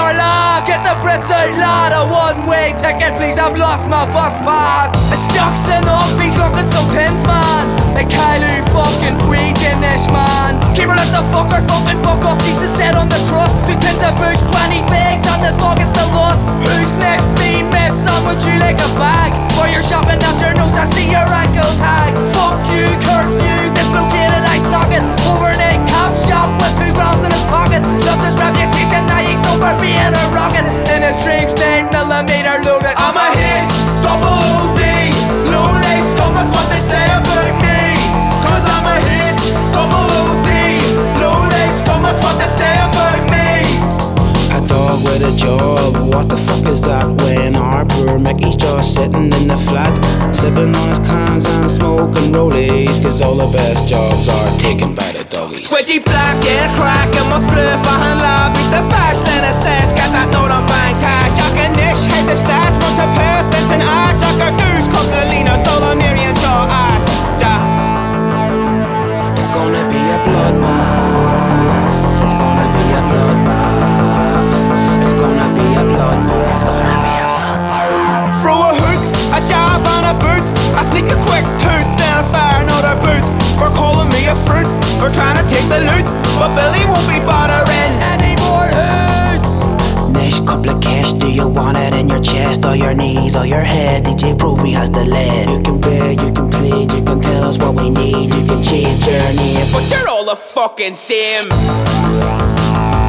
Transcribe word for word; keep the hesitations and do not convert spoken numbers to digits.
Carla, get the Brits out, lad. A one-way ticket, please, I've lost my bus pass. It's Jackson up, he's looking some pins, man. The Kylie fucking free Janish, man. Keep her let the fucker fucking fuck off. Jesus said on the cross, two pins of booze, twenty figs, and the dog is still lost. Who's next? Me, miss. Some would you like a bag? While you're shopping out your nose, I see your ankle tag. Fuck you, curfew, dislocated eye socket. Overnight cop shop with two grams in his pocket. Loves his reputation, now he's known for being a rocket. In his dreams, nine millimeter loaded. I'm a hitch, double O D. Low lace, come with what they say about me. Cause I'm a hitch, double O D. Low lace, come with what they say about me. A dog with a job, what the fuck is that? When Harbour Mickey's just sitting in the flat, sipping on his cans and smoking rollies. Cause all the best jobs are taken by the doggies. Sweaty black and crack and my spliff behind lab. Beat the facts, then it says, got that note on bank cash. Jack and Nish, hate the stash, want to pass, sense and I. Jack a goose, Coquelina, Solonarian, jaw ash. Ja. It's gonna be a bloodbath. It's gonna be a bloodbath. It's gonna be a bloodbath. It's gonna be a bloodbath. Throw a hook, a jab and a boot. I sneak a quick toot, then I fire another boot. For calling me a fruit, for trying to take the loot. But Billy won't be bothering any more hoots. Nish, couple of cash, do you want it in your chest, or your knees, or your head? D J Provey has the lead. You can beg, you can plead, you can tell us what we need. You can change your name, but you're all the fucking same.